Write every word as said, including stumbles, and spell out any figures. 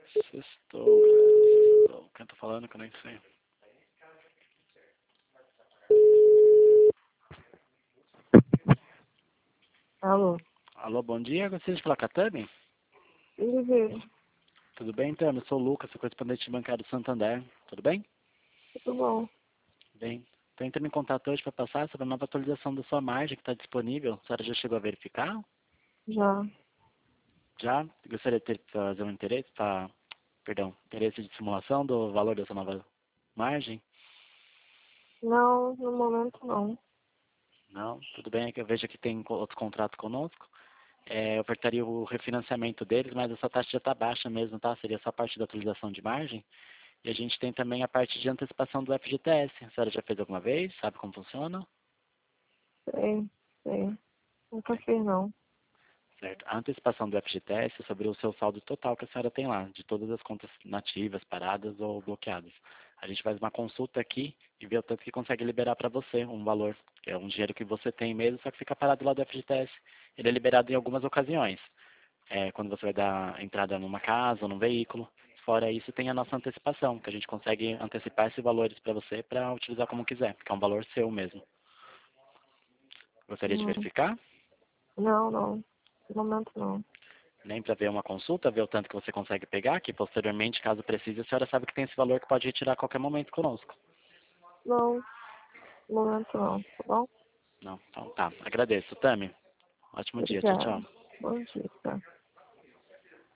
Sextou, galera. Sextou. Quem tá falando que eu nem sei. Alô? Alô, bom dia. Gostaria de falar com a Tami? Oliveira, Tudo bem, Tami? Eu sou o Lucas, sou correspondente bancário do Santander. Tudo bem? tudo bom? Bem. Tô entrando em contato hoje para passar sobre a nova atualização da sua margem que está disponível. A senhora já chegou a verificar? Já. Já? Gostaria de ter, fazer um interesse, tá? Perdão, interesse de simulação do valor dessa nova margem? Não, no momento não. Não? Tudo bem, é que eu vejo que tem co- outro contrato conosco. É, eu ofertaria o refinanciamento deles, mas essa taxa já está baixa mesmo, tá? Seria só a parte da atualização de margem. E a gente tem também a parte de antecipação do F G T S. A senhora já fez alguma vez? Sabe como funciona? Sei, sei. Nunca fiz não. Certo. A antecipação do F G T S é sobre o seu saldo total que a senhora tem lá, de todas as contas nativas, paradas ou bloqueadas. A gente faz uma consulta aqui e vê o tanto que consegue liberar para você um valor, que é um dinheiro que você tem mesmo, só que fica parado lá do F G T S. Ele é liberado em algumas ocasiões, é, quando você vai dar entrada numa casa ou num veículo. Fora isso, tem a nossa antecipação, que a gente consegue antecipar esses valores para você para utilizar como quiser, que é um valor seu mesmo. Gostaria de Hum, verificar? Não, não. No momento não. Nem para ver uma consulta, ver o tanto que você consegue pegar, que posteriormente, caso precise, a senhora sabe que tem esse valor que pode retirar a qualquer momento conosco. Não, no momento não, tá bom? Não? Então tá. Agradeço, Tami. Ótimo dia. Tchau, Obrigada. tchau. Bom dia, tá?